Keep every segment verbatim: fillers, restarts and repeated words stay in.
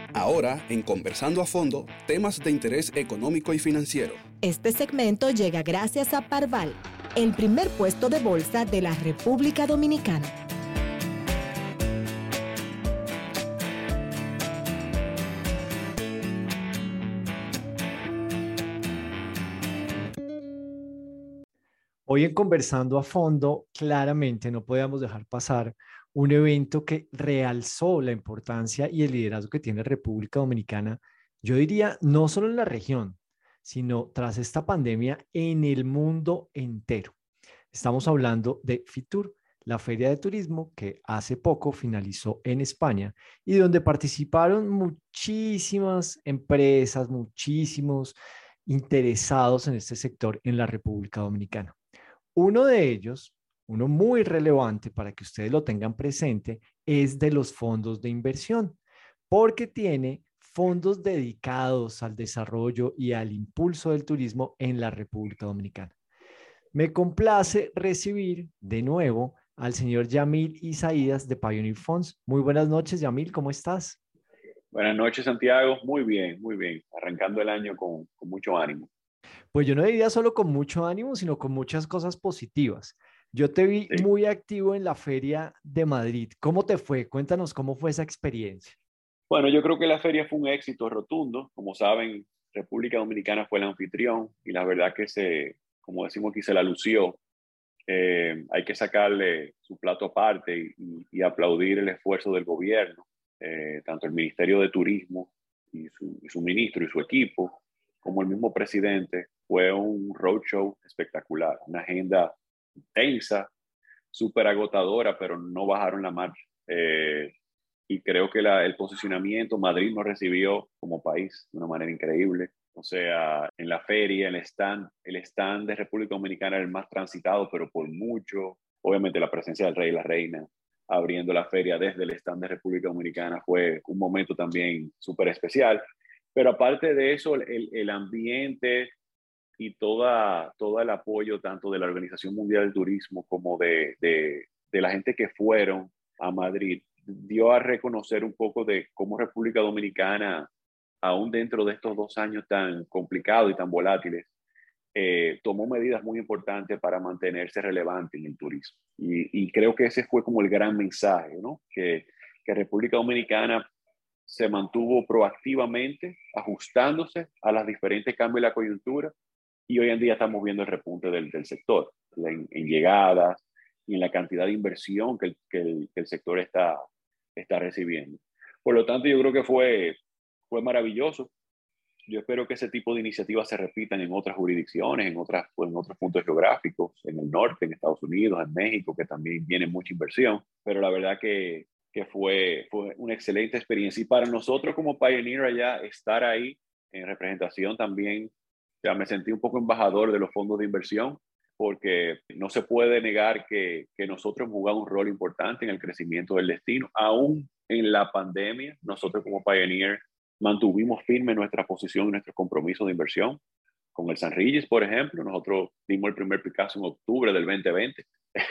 Ahora, en Conversando a Fondo, temas de interés económico y financiero. Este segmento llega gracias a Parval, el primer puesto de bolsa de la República Dominicana. Hoy en Conversando a Fondo, claramente no podíamos dejar pasar un evento que realzó la importancia y el liderazgo que tiene República Dominicana, yo diría, no solo en la región, sino tras esta pandemia en el mundo entero. Estamos hablando de FITUR, la Feria de Turismo que hace poco finalizó en España y donde participaron muchísimas empresas, muchísimos interesados en este sector en la República Dominicana. Uno de ellos, uno muy relevante para que ustedes lo tengan presente, es de los fondos de inversión, porque tiene fondos dedicados al desarrollo y al impulso del turismo en la República Dominicana. Me complace recibir de nuevo al señor Yamil Isaías de Pioneer Funds. Muy buenas noches, Yamil, ¿cómo estás? Buenas noches, Santiago. Muy bien, muy bien. Arrancando el año con, con mucho ánimo. Pues yo no diría solo con mucho ánimo, sino con muchas cosas positivas. Yo te vi Sí. muy activo en la Feria de Madrid. ¿Cómo te fue? Cuéntanos cómo fue esa experiencia. Bueno, yo creo que la feria fue un éxito rotundo. Como saben, República Dominicana fue el anfitrión y la verdad que se, como decimos aquí, se la lució. Eh, hay que sacarle su plato aparte y, y, y aplaudir el esfuerzo del gobierno, eh, tanto el Ministerio de Turismo y su, y su ministro y su equipo, como el mismo presidente. Fue un roadshow espectacular, una agenda tensa, súper agotadora, pero no bajaron la marcha. Eh, y creo que la, el posicionamiento, Madrid nos recibió como país de una manera increíble. O sea, en la feria, el stand, el stand de República Dominicana era el más transitado, pero por mucho. Obviamente la presencia del rey y la reina abriendo la feria desde el stand de República Dominicana fue un momento también súper especial. Pero aparte de eso, el, el ambiente y toda, todo el apoyo tanto de la Organización Mundial del Turismo como de, de, de la gente que fueron a Madrid dio a reconocer un poco de cómo República Dominicana, aún dentro de estos dos años tan complicados y tan volátiles, eh, tomó medidas muy importantes para mantenerse relevante en el turismo. Y, y creo que ese fue como el gran mensaje, ¿no? Que, que República Dominicana se mantuvo proactivamente ajustándose a los diferentes cambios de la coyuntura y hoy en día estamos viendo el repunte del, del sector en, en llegadas y en la cantidad de inversión que el, que el, que el sector está, está recibiendo. Por lo tanto, yo creo que fue, fue maravilloso. Yo espero que ese tipo de iniciativas se repitan en otras jurisdicciones, en, otras, pues, en otros puntos geográficos, en el norte, en Estados Unidos, en México, que también viene mucha inversión. Pero la verdad que, que fue, fue una excelente experiencia. Y para nosotros como Pioneer allá, estar ahí en representación también, ya me sentí un poco embajador de los fondos de inversión, porque no se puede negar que, que nosotros hemos jugado un rol importante en el crecimiento del destino. Aún en la pandemia, nosotros como Pioneer mantuvimos firme nuestra posición y nuestros compromisos de inversión. Con el San Regis, por ejemplo, nosotros dimos el primer Picasso en octubre del veinte veinte.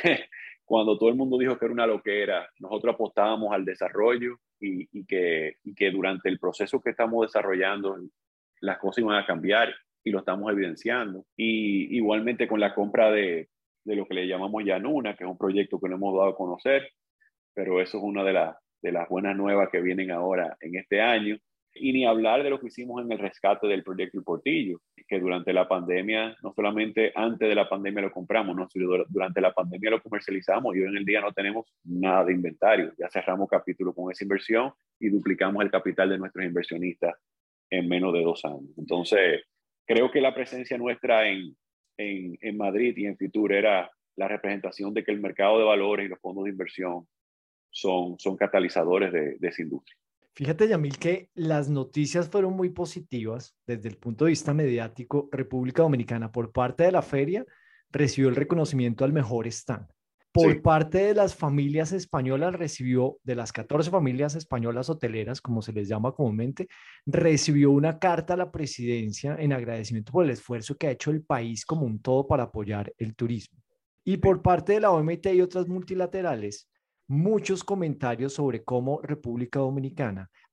Cuando todo el mundo dijo que era una loquera, nosotros apostábamos al desarrollo y, y, que, y que durante el proceso que estamos desarrollando las cosas iban a cambiar y lo estamos evidenciando. Y igualmente con la compra de, de lo que le llamamos Yanuna, que es un proyecto que no hemos dado a conocer, pero eso es una de, la, de las buenas nuevas que vienen ahora en este año. Y ni hablar de lo que hicimos en el rescate del proyecto El Portillo, que durante la pandemia, no solamente antes de la pandemia lo compramos, no, sino durante la pandemia lo comercializamos y hoy en el día no tenemos nada de inventario. Ya cerramos capítulo con esa inversión y duplicamos el capital de nuestros inversionistas en menos de dos años. Entonces, creo que la presencia nuestra en, en, en Madrid y en Fitur era la representación de que el mercado de valores y los fondos de inversión son, son catalizadores de, de esa industria. Fíjate, Yamil, que las noticias fueron muy positivas desde el punto de vista mediático. República Dominicana, por parte de la feria, recibió el reconocimiento al mejor stand. Por Sí. parte de las familias españolas, recibió, de las catorce familias españolas hoteleras, como se les llama comúnmente, recibió una carta a la presidencia en agradecimiento por el esfuerzo que ha hecho el país como un todo para apoyar el turismo. Y por parte de la O M T y otras multilaterales, muchos comentarios sobre cómo República Dominicana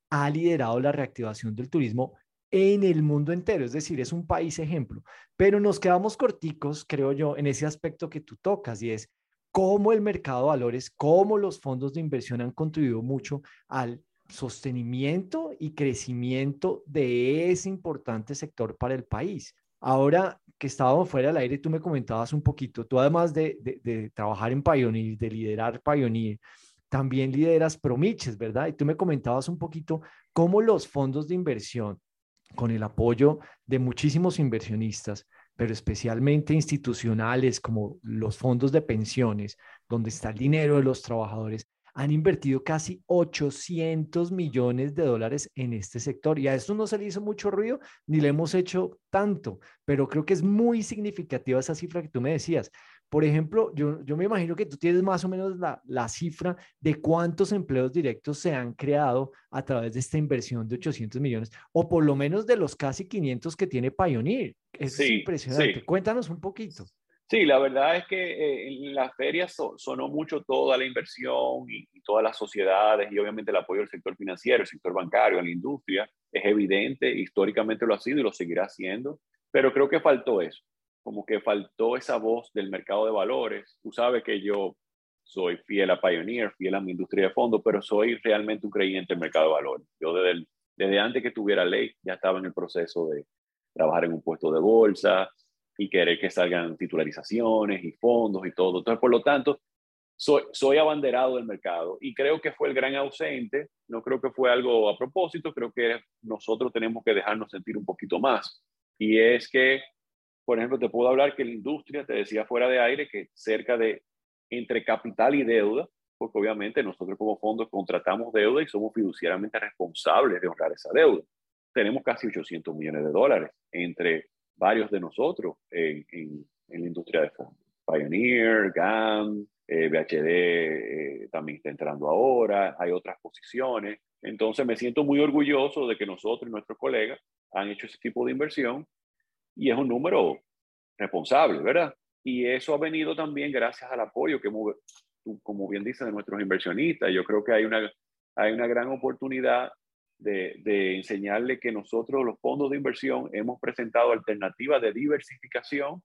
ha liderado la reactivación del turismo en el mundo entero, es decir, es un país ejemplo, pero nos quedamos corticos, creo yo, en ese aspecto que tú tocas y es cómo el mercado de valores, cómo los fondos de inversión han contribuido mucho al sostenimiento y crecimiento de ese importante sector para el país. Ahora que estábamos fuera del aire, tú me comentabas un poquito, tú además de, de, de trabajar en Pioneer, de liderar Pioneer, también lideras Promiches, ¿verdad? Y tú me comentabas un poquito cómo los fondos de inversión, con el apoyo de muchísimos inversionistas, pero especialmente institucionales como los fondos de pensiones, donde está el dinero de los trabajadores, han invertido casi ochocientos millones de dólares en este sector. Y a esto no se le hizo mucho ruido ni le hemos hecho tanto, pero creo que es muy significativa esa cifra que tú me decías. Por ejemplo, yo, yo me imagino que tú tienes más o menos la, la cifra de cuántos empleos directos se han creado a través de esta inversión de ochocientos millones, o por lo menos de los casi quinientos que tiene Pioneer. Eso es Sí, impresionante. sí. Cuéntanos un poquito. Sí, la verdad es que eh, en la feria so, sonó mucho toda la inversión y, y todas las sociedades y obviamente el apoyo del sector financiero, el sector bancario, a la industria. Es evidente, históricamente lo ha sido y lo seguirá siendo, pero creo que faltó eso, como que faltó esa voz del mercado de valores. Tú sabes que yo soy fiel a Pioneer, fiel a mi industria de fondo, pero soy realmente un creyente del mercado de valores. Yo desde, el, desde antes que tuviera ley ya estaba en el proceso de trabajar en un puesto de bolsa y querer que salgan titularizaciones y fondos y todo. Entonces, por lo tanto, soy, soy abanderado del mercado y creo que fue el gran ausente. No creo que fue algo a propósito, creo que nosotros tenemos que dejarnos sentir un poquito más. Y es que, por ejemplo, te puedo hablar que la industria, te decía fuera de aire, que cerca de entre capital y deuda, porque obviamente nosotros como fondo contratamos deuda y somos fiduciariamente responsables de honrar esa deuda. Tenemos casi ochocientos millones de dólares entre varios de nosotros en, en, en la industria de fondos. Pioneer, G A M, eh, B H D eh, también está entrando ahora, hay otras posiciones. Entonces me siento muy orgulloso de que nosotros y nuestros colegas han hecho ese tipo de inversión y es un número responsable, ¿verdad? Y eso ha venido también gracias al apoyo que, hemos, como bien dicen, de nuestros inversionistas. Yo creo que hay una, hay una gran oportunidad de, de enseñarle que nosotros, los fondos de inversión, hemos presentado alternativas de diversificación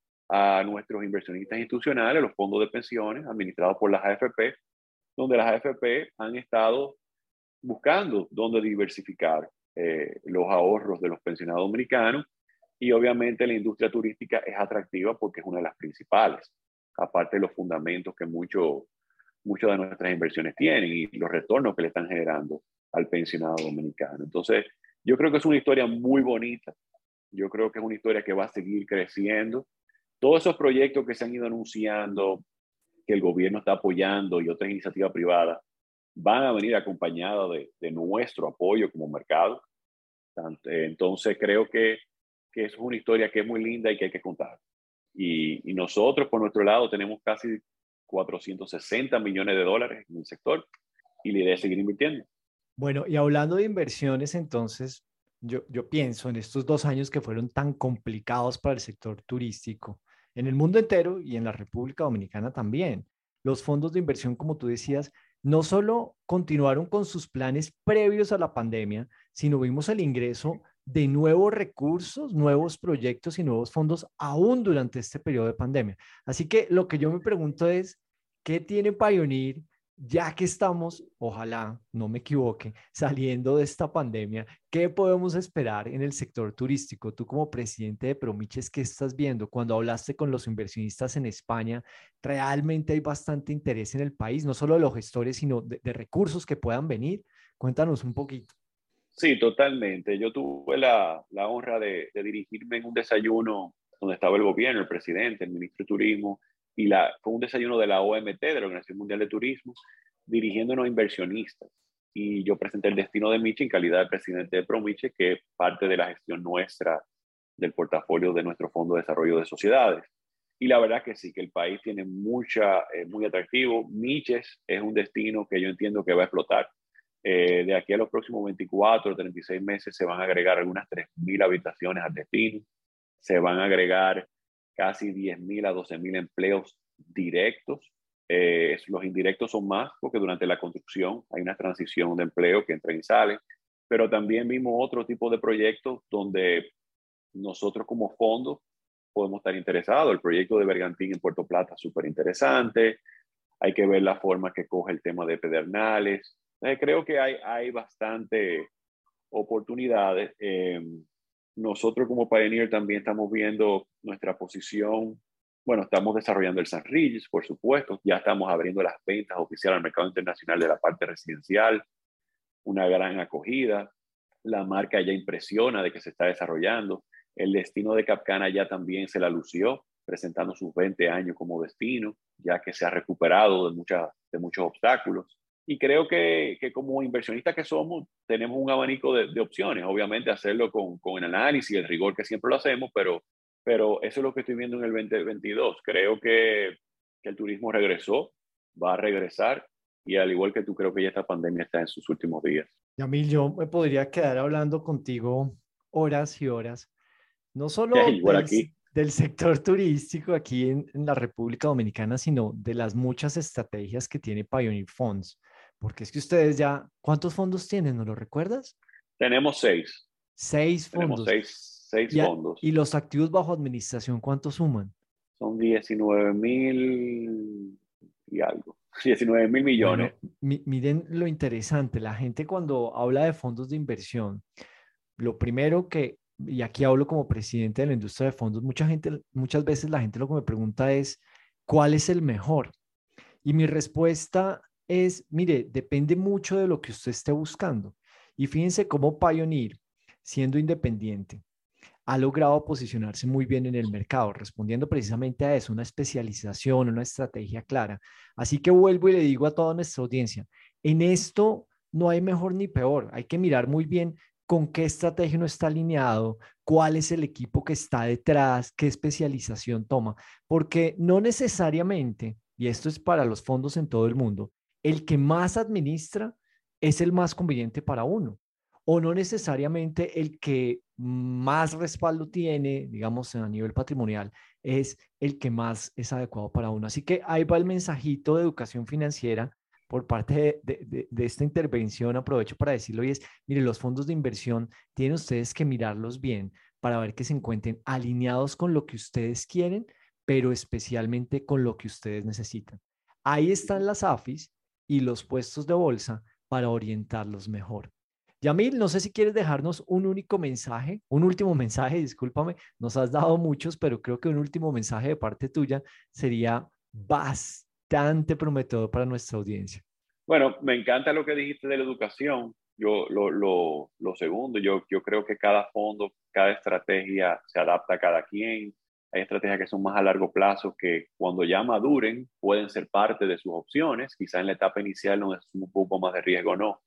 a nuestros inversionistas institucionales, los fondos de pensiones administrados por las A F P, donde las A F P han estado buscando dónde diversificar eh, los ahorros de los pensionados dominicanos. Y obviamente la industria turística es atractiva porque es una de las principales, aparte de los fundamentos que muchos mucho de nuestras inversiones tienen y los retornos que le están generando al pensionado dominicano. Entonces, yo creo que es una historia muy bonita. Yo creo que es una historia que va a seguir creciendo. Todos esos proyectos que se han ido anunciando, que el gobierno está apoyando y otras iniciativas privadas, van a venir acompañados de, de nuestro apoyo como mercado. Entonces, creo que, que es una historia que es muy linda y que hay que contar. Y, y nosotros, por nuestro lado, tenemos casi cuatrocientos sesenta millones de dólares en el sector y la idea es seguir invirtiendo. Bueno, y hablando de inversiones, entonces, yo, yo pienso en estos dos años que fueron tan complicados para el sector turístico, en el mundo entero y en la República Dominicana también. Los fondos de inversión, como tú decías, no solo continuaron con sus planes previos a la pandemia, sino vimos el ingreso de nuevos recursos, nuevos proyectos y nuevos fondos aún durante este periodo de pandemia. Así que lo que yo me pregunto es, ¿qué tiene Pioneer? Ya que estamos, ojalá no me equivoque, saliendo de esta pandemia, ¿qué podemos esperar en el sector turístico? Tú como presidente de Promiches, ¿qué estás viendo? Cuando hablaste con los inversionistas en España, ¿realmente hay bastante interés en el país, no solo de los gestores, sino de, de recursos que puedan venir? Cuéntanos un poquito. Sí, totalmente. Yo tuve la, la honra de, de dirigirme en un desayuno donde estaba el gobierno, el presidente, el ministro de Turismo, y la, fue un desayuno de la O M T, de la Organización Mundial de Turismo, dirigiéndonos a inversionistas. Y yo presenté el destino de Miche en calidad de presidente de Promiche, que es parte de la gestión nuestra del portafolio de nuestro Fondo de Desarrollo de Sociedades. Y la verdad que sí, que el país tiene mucha, eh, muy atractivo. Miches es un destino que yo entiendo que va a explotar. Eh, de aquí a los próximos veinticuatro o treinta y seis meses se van a agregar algunas tres mil habitaciones al destino, se van a agregar casi diez mil a doce mil empleos directos Eh, los indirectos son más porque durante la construcción hay una transición de empleo que entra y sale, pero también vimos otro tipo de proyectos donde nosotros como fondo podemos estar interesados. El proyecto de Bergantín en Puerto Plata es súper interesante. Hay que ver la forma que coge el tema de Pedernales. Eh, creo que hay, hay bastante oportunidades. Eh, nosotros como Pioneer también estamos viendo nuestra posición. Bueno, estamos desarrollando el San Regis, por supuesto. Ya estamos abriendo las ventas oficiales al mercado internacional de la parte residencial. Una gran acogida. La marca ya impresiona de que se está desarrollando. El destino de Capcana ya también se la lució, presentando sus veinte años como destino, ya que se ha recuperado de, mucha, de muchos obstáculos. Y creo que, que como inversionistas que somos, tenemos un abanico de, de opciones. Obviamente hacerlo con, con el análisis y el rigor que siempre lo hacemos, pero, pero eso es lo que estoy viendo en el veinte veintidós. Creo que, que el turismo regresó, va a regresar, y al igual que tú, creo que ya esta pandemia está en sus últimos días. Yamil, yo me podría quedar hablando contigo horas y horas, no solo Igual del, aquí. del sector turístico aquí en, en la República Dominicana, sino de las muchas estrategias que tiene Pioneer Funds. Porque es que ustedes ya, ¿cuántos fondos tienen? ¿No lo recuerdas? Tenemos seis. Seis Tenemos fondos. seis, seis Y, a- fondos. y los activos bajo administración, ¿cuántos suman? Son diecinueve mil y algo. diecinueve mil millones. Bueno, mi- miren lo interesante, la gente cuando habla de fondos de inversión, lo primero que, y aquí hablo como presidente de la industria de fondos, mucha gente, muchas veces la gente lo que me pregunta es, ¿cuál es el mejor? Y mi respuesta es, mire, depende mucho de lo que usted esté buscando. Y fíjense cómo Pioneer, siendo independiente, ha logrado posicionarse muy bien en el mercado, respondiendo precisamente a eso, una especialización, una estrategia clara. Así que vuelvo y le digo a toda nuestra audiencia, en esto no hay mejor ni peor, hay que mirar muy bien con qué estrategia no está alineado, cuál es el equipo que está detrás, qué especialización toma, porque no necesariamente, y esto es para los fondos en todo el mundo, el que más administra es el más conveniente para uno o no necesariamente el que más respaldo tiene, digamos, a nivel patrimonial, es el que más es adecuado para uno. Así que ahí va el mensajito de educación financiera por parte de, de, de, de esta intervención. Aprovecho para decirlo y es, mire, los fondos de inversión tienen ustedes que mirarlos bien para ver que se encuentren alineados con lo que ustedes quieren, pero especialmente con lo que ustedes necesitan. Ahí están las A F Is y los puestos de bolsa para orientarlos mejor. Yamil, no sé si quieres dejarnos un único mensaje, un último mensaje, discúlpame, nos has dado muchos, pero creo que un último mensaje de parte tuya sería bastante prometedor para nuestra audiencia. Bueno, me encanta lo que dijiste de la educación. Yo lo, lo, lo segundo, yo, yo creo que cada fondo, cada estrategia se adapta a cada quien. Hay estrategias que son más a largo plazo que cuando ya maduren pueden ser parte de sus opciones. Quizá en la etapa inicial no es un poco más de riesgo, no.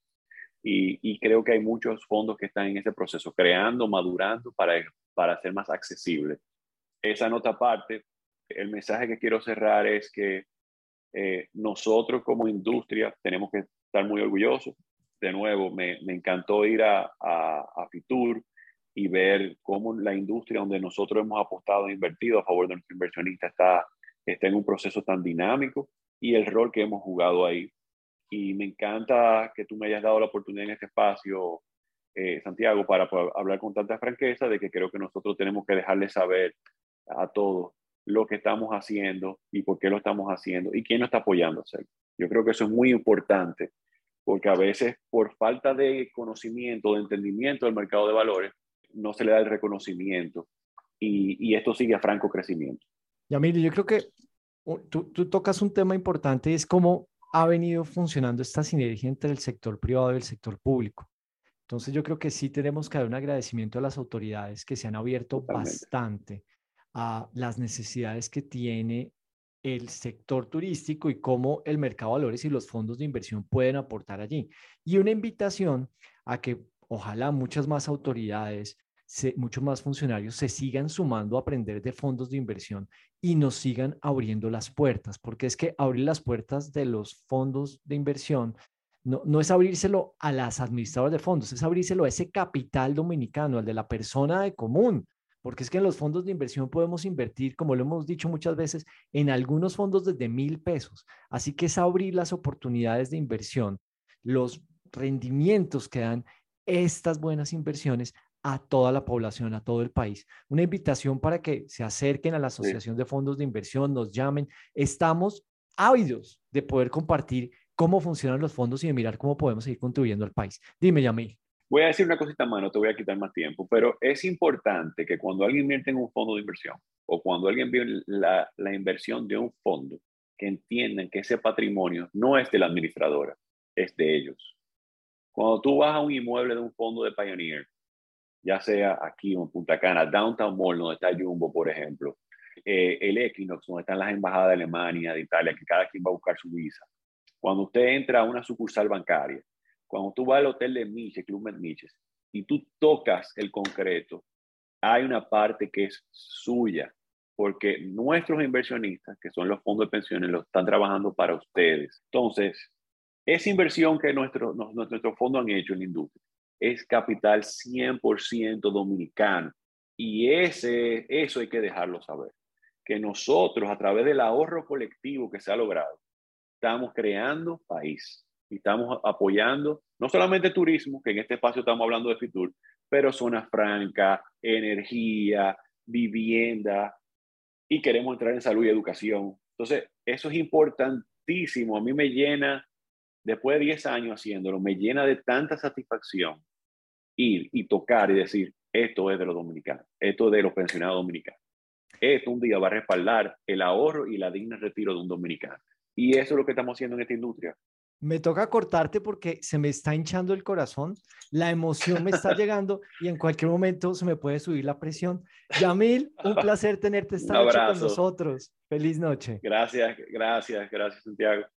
Y, y creo que hay muchos fondos que están en ese proceso, creando, madurando para, para ser más accesible. Esa nota aparte, el mensaje que quiero cerrar es que eh, nosotros como industria tenemos que estar muy orgullosos. De nuevo, me, me encantó ir a, a, a Fitur y ver cómo la industria donde nosotros hemos apostado e invertido a favor de nuestro inversionista está, está en un proceso tan dinámico y el rol que hemos jugado ahí. Y me encanta que tú me hayas dado la oportunidad en este espacio, eh, Santiago, para poder hablar con tanta franqueza de que creo que nosotros tenemos que dejarle saber a todos lo que estamos haciendo y por qué lo estamos haciendo y quién nos está apoyando a hacerlo. Yo creo que eso es muy importante porque a veces por falta de conocimiento, de entendimiento del mercado de valores, no se le da el reconocimiento y, y esto sigue a franco crecimiento. Yamil, yo creo que uh, tú, tú tocas un tema importante y es cómo ha venido funcionando esta sinergia entre el sector privado y el sector público. Entonces yo creo que sí tenemos que dar un agradecimiento a las autoridades que se han abierto Totalmente. bastante a las necesidades que tiene el sector turístico y cómo el mercado de valores y los fondos de inversión pueden aportar allí. Y una invitación a que ojalá muchas más autoridades, se, muchos más funcionarios se sigan sumando a aprender de fondos de inversión y nos sigan abriendo las puertas, porque es que abrir las puertas de los fondos de inversión no, no es abrírselo a las administradoras de fondos, es abrírselo a ese capital dominicano, al de la persona de común, porque es que en los fondos de inversión podemos invertir, como lo hemos dicho muchas veces, en algunos fondos desde mil pesos. Así que es abrir las oportunidades de inversión, los rendimientos que dan estas buenas inversiones a toda la población, a todo el país. Una invitación para que se acerquen a la Asociación de Fondos de Inversión, nos llamen. Estamos ávidos de poder compartir cómo funcionan los fondos y de mirar cómo podemos seguir contribuyendo al país. Dime, Yamil. Voy a decir una cosita más, no te voy a quitar más tiempo, pero es importante que cuando alguien invierte en un fondo de inversión o cuando alguien ve la, la inversión de un fondo, que entiendan que ese patrimonio no es de la administradora, es de ellos. Cuando tú vas a un inmueble de un fondo de Pioneer, ya sea aquí o en Punta Cana, Downtown Mall, donde está Jumbo, por ejemplo, eh, el Equinox, donde están las embajadas de Alemania, de Italia, que cada quien va a buscar su visa. Cuando usted entra a una sucursal bancaria, cuando tú vas al hotel de Miches, Club Med Miches, y tú tocas el concreto, hay una parte que es suya, porque nuestros inversionistas, que son los fondos de pensiones, lo están trabajando para ustedes. Entonces, esa inversión que nuestros nuestro fondos han hecho en la industria es capital cien por ciento dominicano. Y ese, eso hay que dejarlo saber. Que nosotros, a través del ahorro colectivo que se ha logrado, estamos creando país. Y estamos apoyando no solamente turismo, que en este espacio estamos hablando de Fitur, pero zona franca, energía, vivienda, y queremos entrar en salud y educación. Entonces, eso es importantísimo. A mí me llena, después de diez años haciéndolo, me llena de tanta satisfacción ir y tocar y decir, esto es de los dominicanos, esto es de los pensionados dominicanos. Esto un día va a respaldar el ahorro y la digna retiro de un dominicano. Y eso es lo que estamos haciendo en esta industria. Me toca cortarte porque se me está hinchando el corazón, la emoción me está llegando y en cualquier momento se me puede subir la presión. Yamil, un placer tenerte esta noche con nosotros. Feliz noche. Gracias, gracias, gracias, Santiago.